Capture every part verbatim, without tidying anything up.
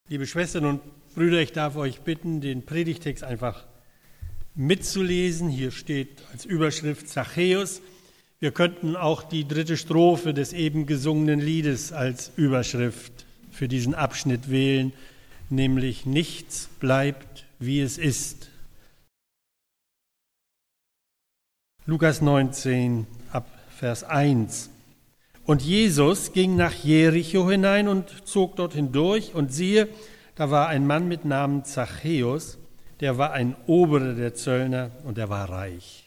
Liebe Schwestern und Brüder, ich darf euch bitten, den Predigtext einfach mitzulesen. Hier steht als Überschrift Zachäus. Wir könnten auch die dritte Strophe des eben gesungenen Liedes als Überschrift für diesen Abschnitt wählen, nämlich nichts bleibt, wie es ist. Lukas neunzehn, ab Vers eins. Und Jesus ging nach Jericho hinein und zog dort hindurch, und siehe, da war ein Mann mit Namen Zachäus, der war ein Oberer der Zöllner, und er war reich.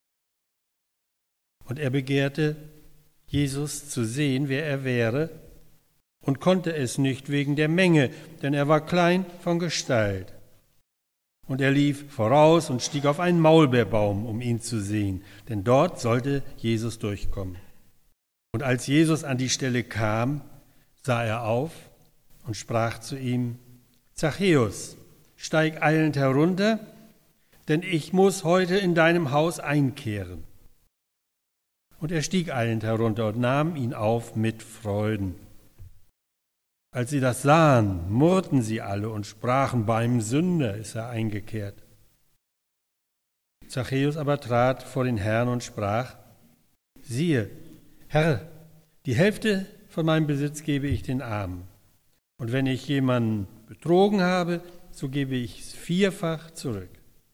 Und er begehrte, Jesus zu sehen, wer er wäre, und konnte es nicht wegen der Menge, denn er war klein von Gestalt. Und er lief voraus und stieg auf einen Maulbeerbaum, um ihn zu sehen, denn dort sollte Jesus durchkommen. Und als Jesus an die Stelle kam, sah er auf und sprach zu ihm: Zachäus, steig eilend herunter, denn ich muss heute in deinem Haus einkehren. Und er stieg eilend herunter und nahm ihn auf mit Freuden. Als sie das sahen, murrten sie alle und sprachen: Beim Sünder ist er eingekehrt. Zachäus aber trat vor den Herrn und sprach: Siehe, Herr, die Hälfte von meinem Besitz gebe ich den Armen. Und wenn ich jemanden betrogen habe, so gebe ich es vierfach zurück.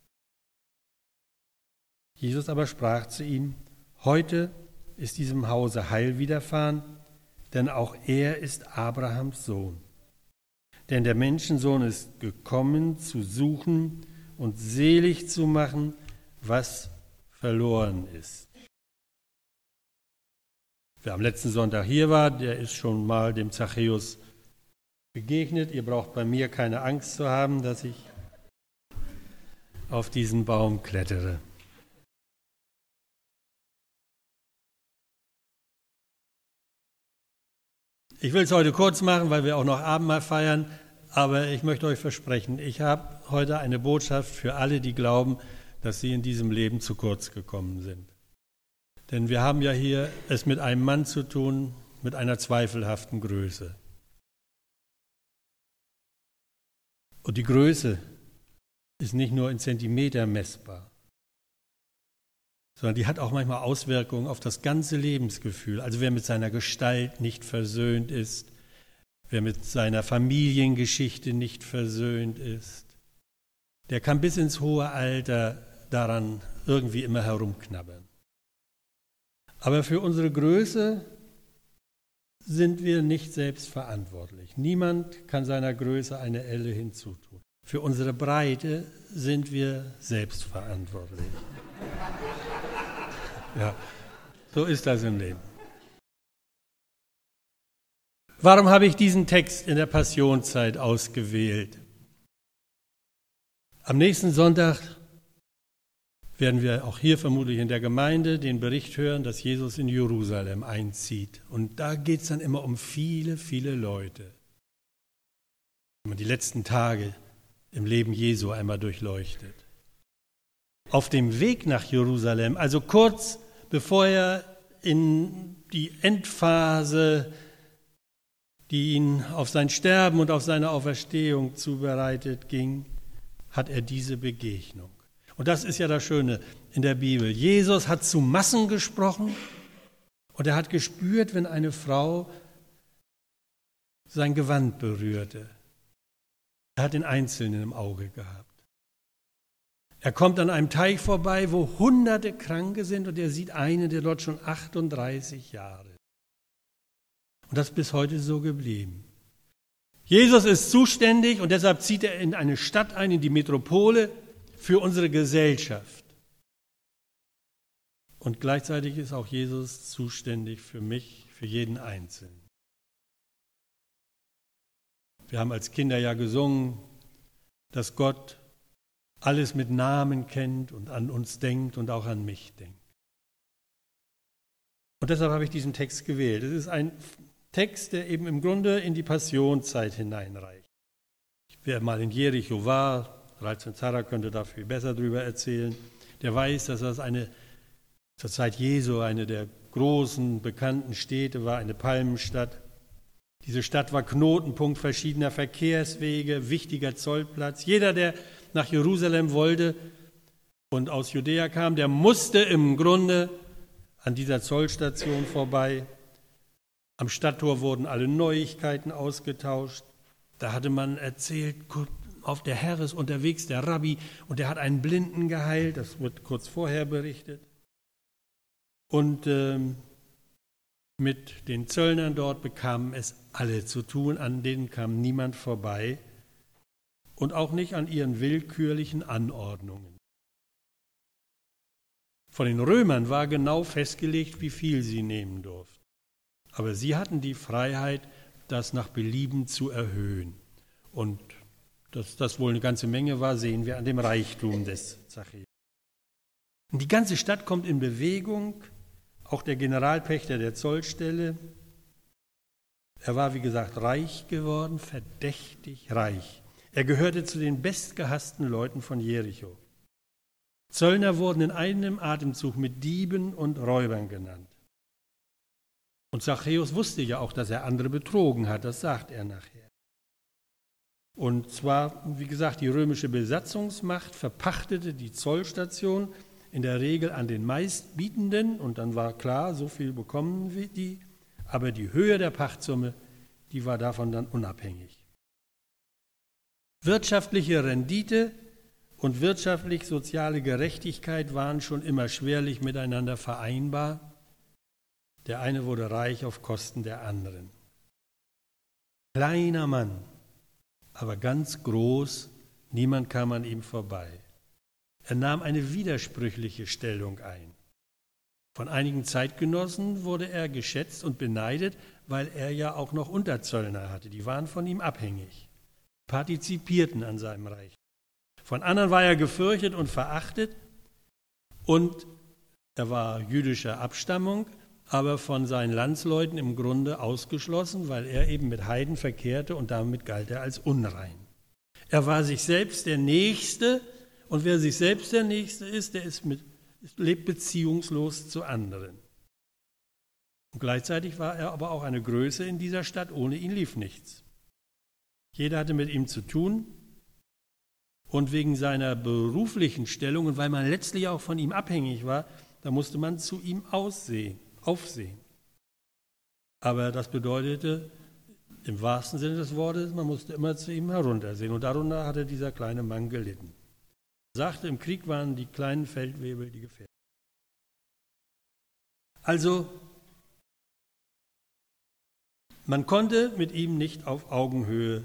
Jesus aber sprach zu ihm: Heute ist diesem Hause Heil widerfahren, denn auch er ist Abrahams Sohn. Denn der Menschensohn ist gekommen, zu suchen und selig zu machen, was verloren ist. Wer am letzten Sonntag hier war, der ist schon mal dem Zachäus begegnet. Ihr braucht bei mir keine Angst zu haben, dass ich auf diesen Baum klettere. Ich will es heute kurz machen, weil wir auch noch Abendmahl feiern, aber ich möchte euch versprechen, ich habe heute eine Botschaft für alle, die glauben, dass sie in diesem Leben zu kurz gekommen sind. Denn wir haben ja hier es mit einem Mann zu tun, mit einer zweifelhaften Größe. Und die Größe ist nicht nur in Zentimeter messbar, sondern die hat auch manchmal Auswirkungen auf das ganze Lebensgefühl. Also wer mit seiner Gestalt nicht versöhnt ist, wer mit seiner Familiengeschichte nicht versöhnt ist, der kann bis ins hohe Alter daran irgendwie immer herumknabbern. Aber für unsere Größe sind wir nicht selbst verantwortlich. Niemand kann seiner Größe eine Elle hinzutun. Für unsere Breite sind wir selbst verantwortlich. Ja, so ist das im Leben. Warum habe ich diesen Text in der Passionszeit ausgewählt? Am nächsten Sonntag werden wir auch hier vermutlich in der Gemeinde den Bericht hören, dass Jesus in Jerusalem einzieht. Und da geht es dann immer um viele, viele Leute. Wenn man die letzten Tage im Leben Jesu einmal durchleuchtet. Auf dem Weg nach Jerusalem, also kurz bevor er in die Endphase, die ihn auf sein Sterben und auf seine Auferstehung zubereitet, ging, hat er diese Begegnung. Und das ist ja das Schöne in der Bibel. Jesus hat zu Massen gesprochen und er hat gespürt, wenn eine Frau sein Gewand berührte. Er hat den Einzelnen im Auge gehabt. Er kommt an einem Teich vorbei, wo hunderte Kranke sind, und er sieht einen, der dort schon achtunddreißig Jahre ist. Und das ist bis heute so geblieben. Jesus ist zuständig und deshalb zieht er in eine Stadt ein, in die Metropole, für unsere Gesellschaft. Und gleichzeitig ist auch Jesus zuständig für mich, für jeden Einzelnen. Wir haben als Kinder ja gesungen, dass Gott alles mit Namen kennt und an uns denkt und auch an mich denkt. Und deshalb habe ich diesen Text gewählt. Es ist ein Text, der eben im Grunde in die Passionszeit hineinreicht. Wer mal in Jericho war, Ralf Zara könnte da viel besser drüber erzählen, der weiß, dass das eine, zur Zeit Jesu eine der großen, bekannten Städte war, eine Palmenstadt. Diese Stadt war Knotenpunkt verschiedener Verkehrswege, wichtiger Zollplatz. Jeder, der nach Jerusalem wollte und aus Judäa kam, der musste im Grunde an dieser Zollstation vorbei. Am Stadttor wurden alle Neuigkeiten ausgetauscht. Da hatte man erzählt, auf der Herr ist unterwegs, der Rabbi, und der hat einen Blinden geheilt. Das wird kurz vorher berichtet. Und ähm, mit den Zöllnern dort bekamen es alle zu tun, an denen kam niemand vorbei und auch nicht an ihren willkürlichen Anordnungen. Von den Römern war genau festgelegt, wie viel sie nehmen durften. Aber sie hatten die Freiheit, das nach Belieben zu erhöhen. Und dass das wohl eine ganze Menge war, sehen wir an dem Reichtum des Zachäus. Und die ganze Stadt kommt in Bewegung, auch der Generalpächter der Zollstelle. Er war, wie gesagt, reich geworden, verdächtig reich. Er gehörte zu den bestgehassten Leuten von Jericho. Zöllner wurden in einem Atemzug mit Dieben und Räubern genannt. Und Zachäus wusste ja auch, dass er andere betrogen hat, das sagt er nachher. Und zwar, wie gesagt, die römische Besatzungsmacht verpachtete die Zollstation in der Regel an den Meistbietenden und dann war klar, so viel bekommen wir die, aber die Höhe der Pachtsumme, die war davon dann unabhängig. Wirtschaftliche Rendite und wirtschaftlich-soziale Gerechtigkeit waren schon immer schwerlich miteinander vereinbar. Der eine wurde reich auf Kosten der anderen. Kleiner Mann, aber ganz groß, niemand kam an ihm vorbei. Er nahm eine widersprüchliche Stellung ein. Von einigen Zeitgenossen wurde er geschätzt und beneidet, weil er ja auch noch Unterzöllner hatte. Die waren von ihm abhängig, partizipierten an seinem Reich. Von anderen war er gefürchtet und verachtet und er war jüdischer Abstammung, aber von seinen Landsleuten im Grunde ausgeschlossen, weil er eben mit Heiden verkehrte und damit galt er als unrein. Er war sich selbst der Nächste und wer sich selbst der Nächste ist, der ist mit, lebt beziehungslos zu anderen. Und gleichzeitig war er aber auch eine Größe in dieser Stadt, ohne ihn lief nichts. Jeder hatte mit ihm zu tun und wegen seiner beruflichen Stellung und weil man letztlich auch von ihm abhängig war, da musste man zu ihm aussehen. Aufsehen. Aber das bedeutete im wahrsten Sinne des Wortes, man musste immer zu ihm heruntersehen. Und darunter hatte dieser kleine Mann gelitten. Er sagte, im Krieg waren die kleinen Feldwebel die Gefährten. Also, man konnte mit ihm nicht auf Augenhöhe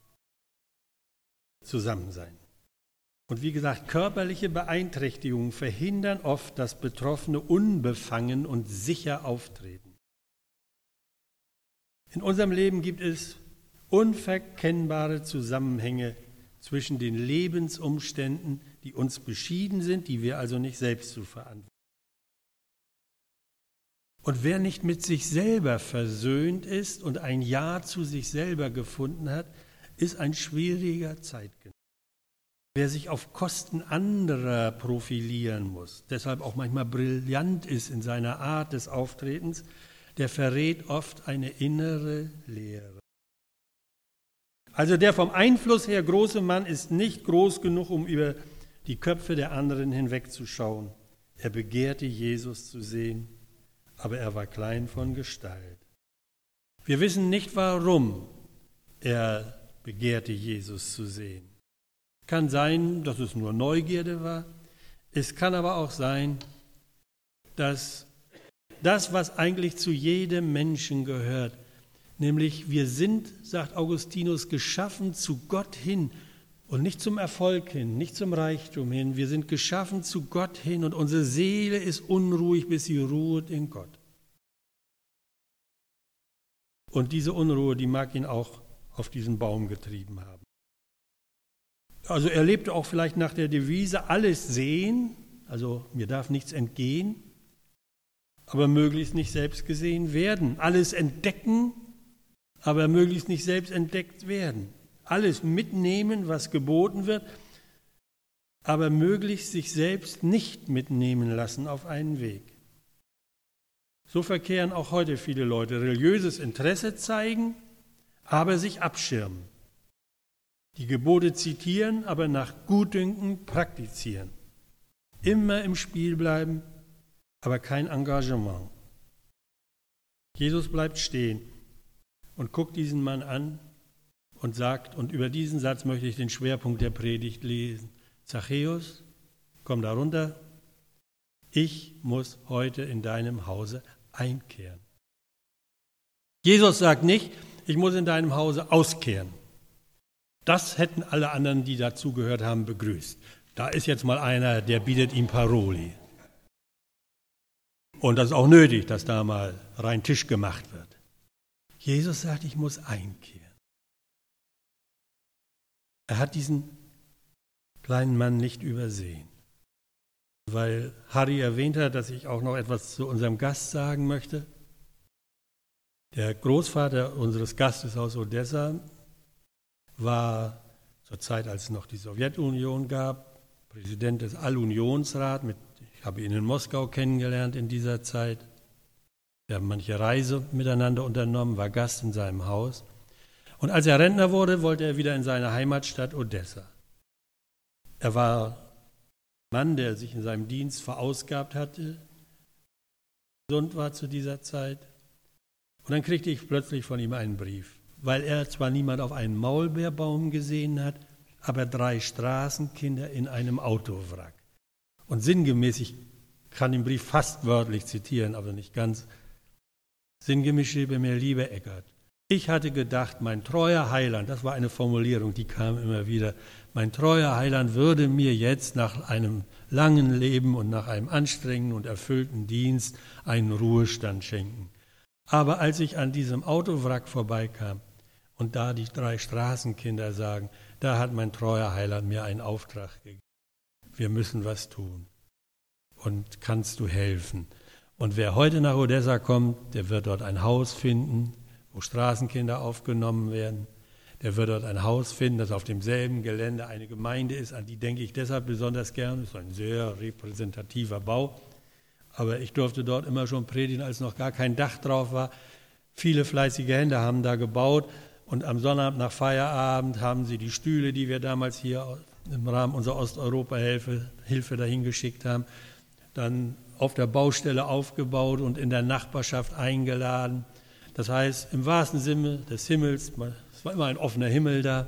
zusammen sein. Und wie gesagt, körperliche Beeinträchtigungen verhindern oft, dass Betroffene unbefangen und sicher auftreten. In unserem Leben gibt es unverkennbare Zusammenhänge zwischen den Lebensumständen, die uns beschieden sind, die wir also nicht selbst zu verantworten haben. Und wer nicht mit sich selber versöhnt ist und ein Ja zu sich selber gefunden hat, ist ein schwieriger Zeitgenosse. Wer sich auf Kosten anderer profilieren muss, deshalb auch manchmal brillant ist in seiner Art des Auftretens, der verrät oft eine innere Leere. Also der vom Einfluss her große Mann ist nicht groß genug, um über die Köpfe der anderen hinwegzuschauen. Er begehrte Jesus zu sehen, aber er war klein von Gestalt. Wir wissen nicht, warum er begehrte, Jesus zu sehen. Kann sein, dass es nur Neugierde war. Es kann aber auch sein, dass das, was eigentlich zu jedem Menschen gehört, nämlich wir sind, sagt Augustinus, geschaffen zu Gott hin und nicht zum Erfolg hin, nicht zum Reichtum hin. Wir sind geschaffen zu Gott hin und unsere Seele ist unruhig, bis sie ruht in Gott. Und diese Unruhe, die mag ihn auch auf diesen Baum getrieben haben. Also er lebte auch vielleicht nach der Devise, alles sehen, also mir darf nichts entgehen, aber möglichst nicht selbst gesehen werden. Alles entdecken, aber möglichst nicht selbst entdeckt werden. Alles mitnehmen, was geboten wird, aber möglichst sich selbst nicht mitnehmen lassen auf einen Weg. So verkehren auch heute viele Leute. Religiöses Interesse zeigen, aber sich abschirmen. Die Gebote zitieren, aber nach Gutdünken praktizieren. Immer im Spiel bleiben, aber kein Engagement. Jesus bleibt stehen und guckt diesen Mann an und sagt, und über diesen Satz möchte ich den Schwerpunkt der Predigt lesen: Zachäus, komm da runter, ich muss heute in deinem Hause einkehren. Jesus sagt nicht, ich muss in deinem Hause auskehren. Das hätten alle anderen, die dazugehört haben, begrüßt. Da ist jetzt mal einer, der bietet ihm Paroli. Und das ist auch nötig, dass da mal rein Tisch gemacht wird. Jesus sagt, ich muss einkehren. Er hat diesen kleinen Mann nicht übersehen. Weil Harry erwähnt hat, dass ich auch noch etwas zu unserem Gast sagen möchte. Der Großvater unseres Gastes aus Odessa war zur Zeit, als es noch die Sowjetunion gab, Präsident des All-Unionsrat. Mit, ich habe ihn in Moskau kennengelernt in dieser Zeit. Wir haben manche Reise miteinander unternommen, war Gast in seinem Haus. Und als er Rentner wurde, wollte er wieder in seine Heimatstadt Odessa. Er war ein Mann, der sich in seinem Dienst verausgabt hatte, gesund war zu dieser Zeit. Und dann kriegte ich plötzlich von ihm einen Brief, weil er zwar niemand auf einen Maulbeerbaum gesehen hat, aber drei Straßenkinder in einem Autowrack. Und sinngemäß, ich kann den Brief fast wörtlich zitieren, aber nicht ganz. Sinngemäß schrieb er mir: Lieber Eckert, ich hatte gedacht, mein treuer Heiland, das war eine Formulierung, die kam immer wieder, mein treuer Heiland würde mir jetzt nach einem langen Leben und nach einem anstrengenden und erfüllten Dienst einen Ruhestand schenken. Aber als ich an diesem Autowrack vorbeikam und da die drei Straßenkinder sagen, da hat mein treuer Heiland mir einen Auftrag gegeben. Wir müssen was tun. Und kannst du helfen? Und wer heute nach Odessa kommt, der wird dort ein Haus finden, wo Straßenkinder aufgenommen werden. Der wird dort ein Haus finden, das auf demselben Gelände eine Gemeinde ist, an die denke ich deshalb besonders gern. Das ist ein sehr repräsentativer Bau. Aber ich durfte dort immer schon predigen, als noch gar kein Dach drauf war. Viele fleißige Hände haben da gebaut. Und am Sonnabend nach Feierabend haben sie die Stühle, die wir damals hier im Rahmen unserer Osteuropa-Hilfe Hilfe dahin geschickt haben, dann auf der Baustelle aufgebaut und in der Nachbarschaft eingeladen. Das heißt, im wahrsten Sinne des Himmels, es war immer ein offener Himmel da.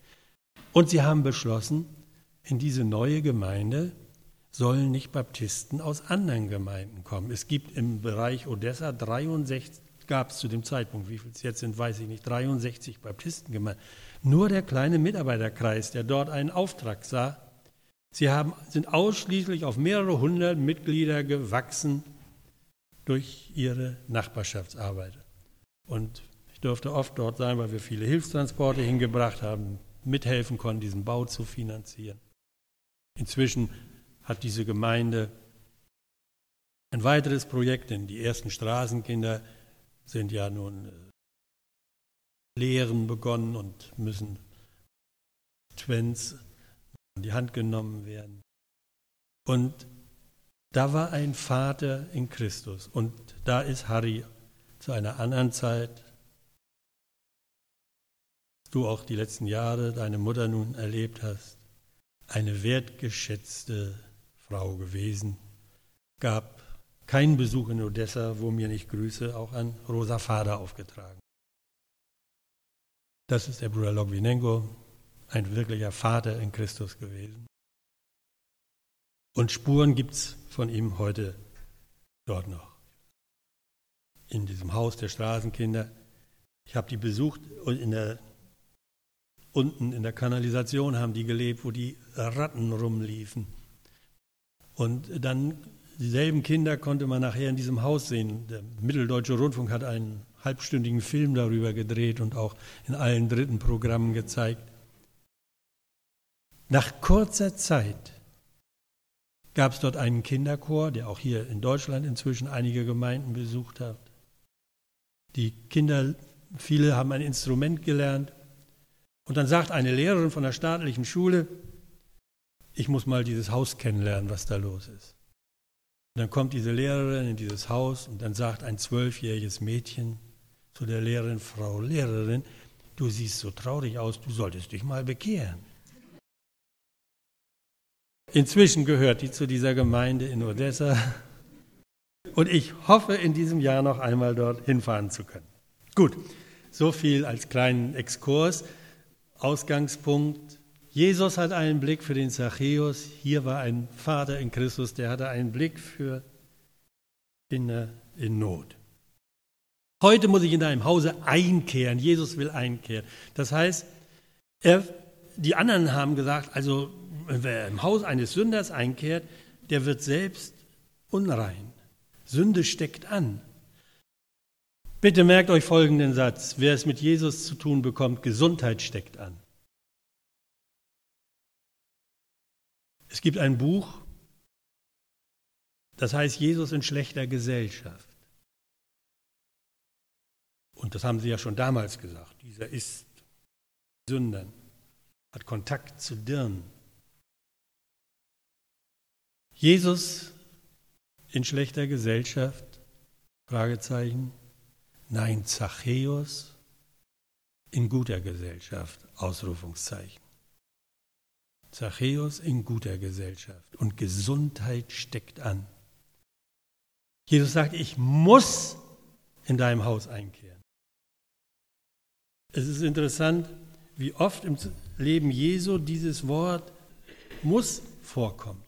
Und sie haben beschlossen, in diese neue Gemeinde sollen nicht Baptisten aus anderen Gemeinden kommen. Es gibt im Bereich Odessa dreiundsechzig, gab es zu dem Zeitpunkt, wie viele es jetzt sind, weiß ich nicht, dreiundsechzig Baptistengemeinden. Nur der kleine Mitarbeiterkreis, der dort einen Auftrag sah, sie haben, sind ausschließlich auf mehrere hundert Mitglieder gewachsen durch ihre Nachbarschaftsarbeit. Und ich durfte oft dort sein, weil wir viele Hilfstransporte hingebracht haben, mithelfen konnten, diesen Bau zu finanzieren. Inzwischen hat diese Gemeinde ein weiteres Projekt, denn die ersten Straßenkinder sind ja nun Lehren begonnen und müssen Twins in die Hand genommen werden. Und da war ein Vater in Christus und da ist Harry zu einer anderen Zeit, du auch die letzten Jahre deine Mutter nun erlebt hast, eine wertgeschätzte Frau gewesen. Gab keinen Besuch in Odessa, wo mir nicht Grüße auch an Rosa Vater aufgetragen. Das ist der Bruder Logwinenko, ein wirklicher Vater in Christus gewesen. Und Spuren gibt es von ihm heute dort noch. In diesem Haus der Straßenkinder. Ich habe die besucht und in der, unten in der Kanalisation haben die gelebt, wo die Ratten rumliefen. Und dann dieselben Kinder konnte man nachher in diesem Haus sehen. Der Mitteldeutsche Rundfunk hat einen halbstündigen Film darüber gedreht und auch in allen dritten Programmen gezeigt. Nach kurzer Zeit gab es dort einen Kinderchor, der auch hier in Deutschland inzwischen einige Gemeinden besucht hat. Die Kinder, viele haben ein Instrument gelernt. Und dann sagt eine Lehrerin von der staatlichen Schule, ich muss mal dieses Haus kennenlernen, was da los ist. Und dann kommt diese Lehrerin in dieses Haus und dann sagt ein zwölfjähriges Mädchen zu der Lehrerin, Frau Lehrerin, du siehst so traurig aus, du solltest dich mal bekehren. Inzwischen gehört die zu dieser Gemeinde in Odessa und ich hoffe, in diesem Jahr noch einmal dort hinfahren zu können. Gut, so viel als kleinen Exkurs. Ausgangspunkt: Jesus hat einen Blick für den Zachäus. Hier war ein Vater in Christus, der hatte einen Blick für Kinder in Not. Heute muss ich in deinem Hause einkehren. Jesus will einkehren. Das heißt, er, die anderen haben gesagt, also wer im Haus eines Sünders einkehrt, der wird selbst unrein. Sünde steckt an. Bitte merkt euch folgenden Satz: Wer es mit Jesus zu tun bekommt, Gesundheit steckt an. Es gibt ein Buch, das heißt Jesus in schlechter Gesellschaft. Und das haben sie ja schon damals gesagt. Dieser ist Sündern, hat Kontakt zu Dirnen. Jesus in schlechter Gesellschaft? Fragezeichen. Nein, Zachäus in guter Gesellschaft? Ausrufungszeichen. Zachäus in guter Gesellschaft und Gesundheit steckt an. Jesus sagt, ich muss in deinem Haus einkehren. Es ist interessant, wie oft im Leben Jesu dieses Wort muss vorkommt.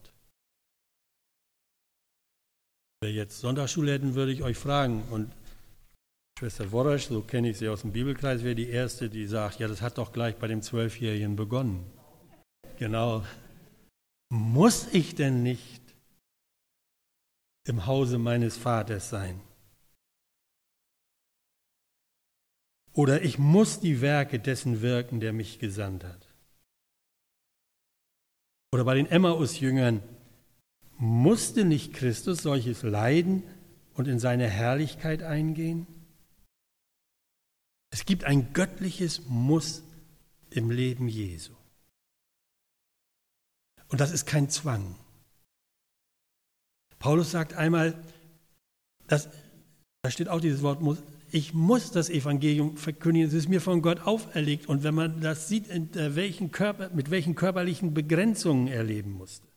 Wenn wir jetzt Sonntagsschule hätten, würde ich euch fragen, und Schwester Worosch, so kenne ich sie aus dem Bibelkreis, wäre die Erste, die sagt, ja, das hat doch gleich bei dem Zwölfjährigen begonnen. Genau. Muss ich denn nicht im Hause meines Vaters sein? Oder ich muss die Werke dessen wirken, der mich gesandt hat? Oder bei den Emmaus-Jüngern, musste nicht Christus solches leiden und in seine Herrlichkeit eingehen? Es gibt ein göttliches Muss im Leben Jesu. Und das ist kein Zwang. Paulus sagt einmal, dass, da steht auch dieses Wort muss, ich muss das Evangelium verkündigen, es ist mir von Gott auferlegt. Und wenn man das sieht, in welchen Körper, mit welchen körperlichen Begrenzungen er leben musste.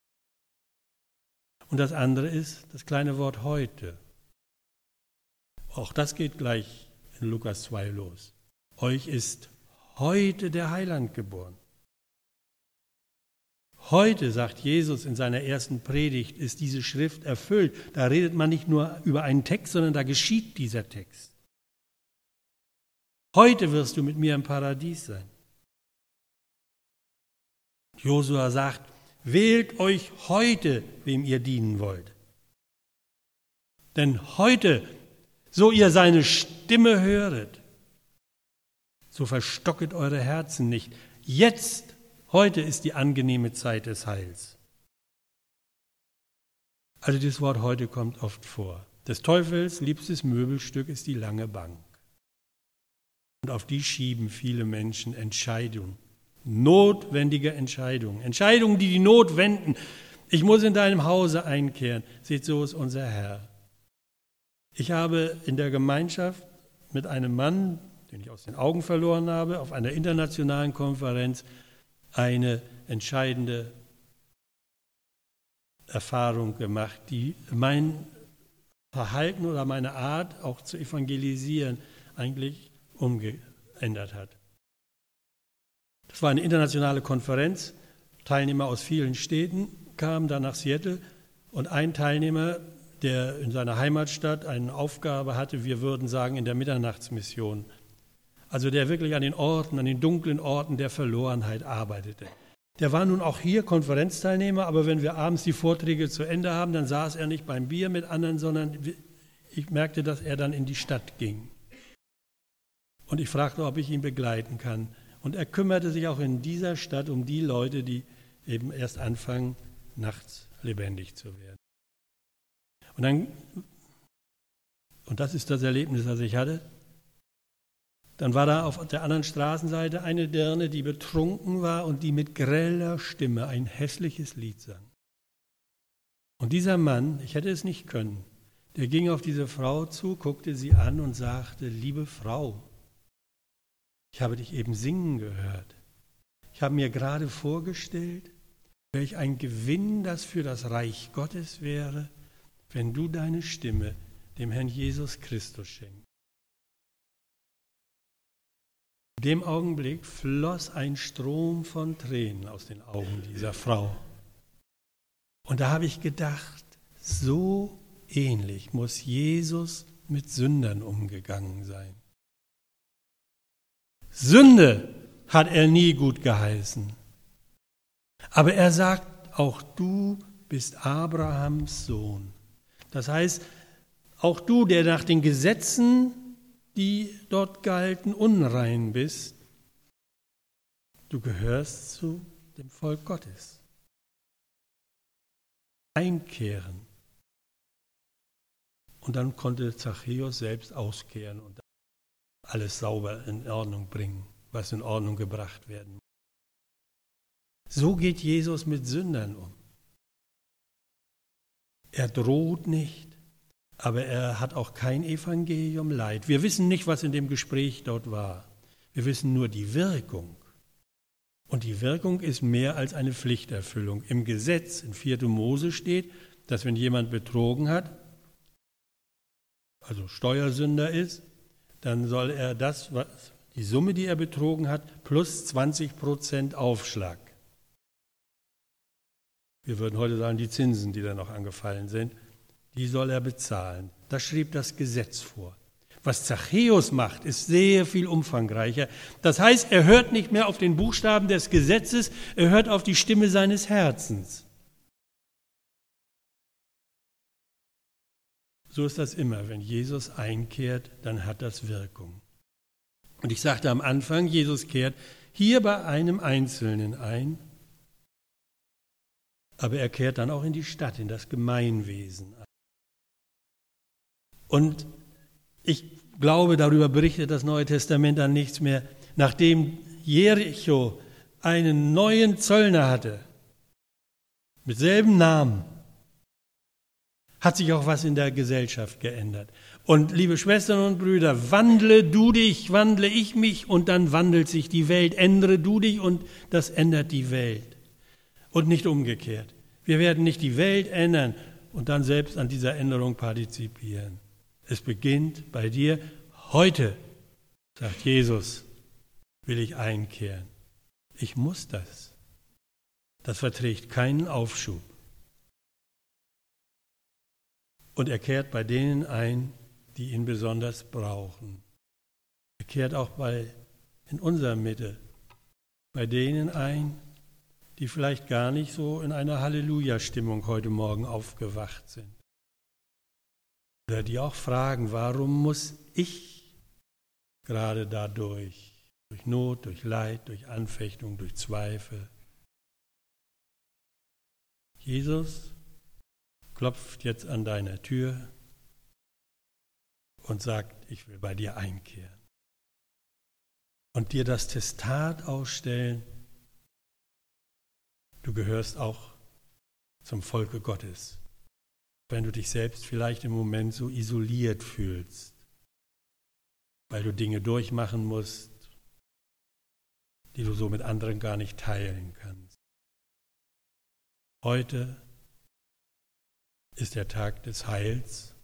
Und das andere ist das kleine Wort heute. Auch das geht gleich in Lukas zwei los. Euch ist heute der Heiland geboren. Heute, sagt Jesus in seiner ersten Predigt, ist diese Schrift erfüllt. Da redet man nicht nur über einen Text, sondern da geschieht dieser Text. Heute wirst du mit mir im Paradies sein. Josua sagt, wählt euch heute, wem ihr dienen wollt. Denn heute, so ihr seine Stimme höret, so verstocket eure Herzen nicht. Jetzt, heute ist die angenehme Zeit des Heils. Also das Wort heute kommt oft vor. Des Teufels liebstes Möbelstück ist die lange Bank. Und auf die schieben viele Menschen Entscheidungen. Notwendige Entscheidungen. Entscheidungen, die die Not wenden. Ich muss in deinem Hause einkehren. Seht, so ist unser Herr. Ich habe in der Gemeinschaft mit einem Mann, den ich aus den Augen verloren habe, auf einer internationalen Konferenz eine entscheidende Erfahrung gemacht, die mein Verhalten oder meine Art, auch zu evangelisieren, eigentlich umgeändert hat. Das war eine internationale Konferenz. Teilnehmer aus vielen Städten kamen dann nach Seattle und ein Teilnehmer, der in seiner Heimatstadt eine Aufgabe hatte, wir würden sagen in der Mitternachtsmission, also der wirklich an den Orten, an den dunklen Orten der Verlorenheit arbeitete. Der war nun auch hier Konferenzteilnehmer, aber wenn wir abends die Vorträge zu Ende haben, dann saß er nicht beim Bier mit anderen, sondern ich merkte, dass er dann in die Stadt ging. Und ich fragte, ob ich ihn begleiten kann. Und er kümmerte sich auch in dieser Stadt um die Leute, die eben erst anfangen, nachts lebendig zu werden. Und dann, und das ist das Erlebnis, das ich hatte, dann war da auf der anderen Straßenseite eine Dirne, die betrunken war und die mit greller Stimme ein hässliches Lied sang. Und dieser Mann, ich hätte es nicht können, der ging auf diese Frau zu, guckte sie an und sagte, liebe Frau, Ich habe dich eben singen gehört. Ich habe mir gerade vorgestellt, welch ein Gewinn das für das Reich Gottes wäre, wenn du deine Stimme dem Herrn Jesus Christus schenkst. In dem Augenblick floss ein Strom von Tränen aus den Augen dieser Frau. Und da habe ich gedacht, so ähnlich muss Jesus mit Sündern umgegangen sein. Sünde hat er nie gut geheißen. Aber er sagt, auch du bist Abrahams Sohn. Das heißt, auch du, der nach den Gesetzen, die dort galten, unrein bist, du gehörst zu dem Volk Gottes. Einkehren. Und dann konnte Zachäus selbst auskehren und alles sauber in Ordnung bringen, was in Ordnung gebracht werden muss. So geht Jesus mit Sündern um. Er droht nicht, aber er hat auch kein Evangelium Leid. Wir wissen nicht, was in dem Gespräch dort war. Wir wissen nur die Wirkung. Und die Wirkung ist mehr als eine Pflichterfüllung. Im Gesetz, in vierter Mose steht, dass wenn jemand betrogen hat, also Steuersünder ist, dann soll er das, was, die Summe, die er betrogen hat, plus zwanzig Prozent Aufschlag. Wir würden heute sagen, die Zinsen, die da noch angefallen sind, die soll er bezahlen. Das schrieb das Gesetz vor. Was Zachäus macht, ist sehr viel umfangreicher. Das heißt, er hört nicht mehr auf den Buchstaben des Gesetzes, er hört auf die Stimme seines Herzens. So ist das immer. Wenn Jesus einkehrt, dann hat das Wirkung. Und ich sagte am Anfang, Jesus kehrt hier bei einem Einzelnen ein, aber er kehrt dann auch in die Stadt, in das Gemeinwesen ein. Und ich glaube, darüber berichtet das Neue Testament dann nichts mehr, nachdem Jericho einen neuen Zöllner hatte, mit selben Namen, hat sich auch was in der Gesellschaft geändert. Und liebe Schwestern und Brüder, wandle du dich, wandle ich mich und dann wandelt sich die Welt. Ändere du dich und das ändert die Welt. Und nicht umgekehrt. Wir werden nicht die Welt ändern und dann selbst an dieser Änderung partizipieren. Es beginnt bei dir. Heute, sagt Jesus, will ich einkehren. Ich muss das. Das verträgt keinen Aufschub. Und er kehrt bei denen ein, die ihn besonders brauchen. Er kehrt auch bei, in unserer Mitte bei denen ein, die vielleicht gar nicht so in einer Halleluja-Stimmung heute Morgen aufgewacht sind. Oder die auch fragen, warum muss ich gerade dadurch, durch Not, durch Leid, durch Anfechtung, durch Zweifel. Jesus klopft jetzt an deiner Tür und sagt, ich will bei dir einkehren. Und dir das Testat ausstellen, du gehörst auch zum Volke Gottes. Wenn du dich selbst vielleicht im Moment so isoliert fühlst, weil du Dinge durchmachen musst, die du so mit anderen gar nicht teilen kannst. Heute ist der Tag des Heils.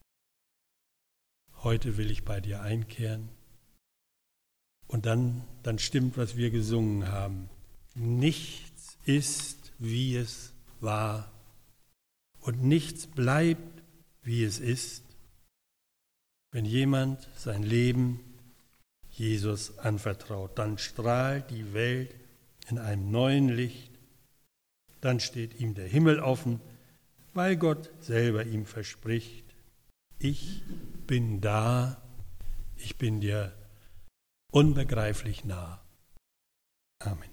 Heute will ich bei dir einkehren. Und dann, dann stimmt, was wir gesungen haben. Nichts ist, wie es war. Und nichts bleibt, wie es ist, wenn jemand sein Leben Jesus anvertraut. Dann strahlt die Welt in einem neuen Licht. Dann steht ihm der Himmel offen, weil Gott selber ihm verspricht, ich bin da, ich bin dir unbegreiflich nah. Amen.